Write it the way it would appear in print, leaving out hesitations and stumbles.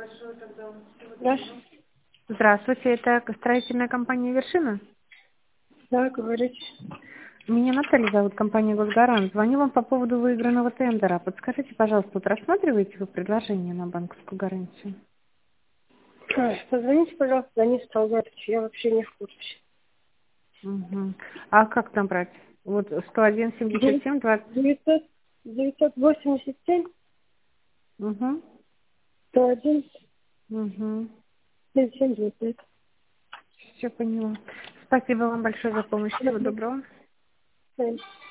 Да, Здравствуйте, это строительная компания «Вершина». да, говорите. Меня Наталья зовут, компания «Госгарант». Звоню вам по поводу выигранного тендера. Подскажите, пожалуйста, вот рассматриваете вы предложение на банковскую гарантию? Позвоните, пожалуйста, Денис Талгатович, я вообще не в курсе. Угу. А как набрать? Вот 101 77 20. 987 Угу. 101 Угу. 77 19. Все поняла. Спасибо вам большое за помощь. Всего доброго.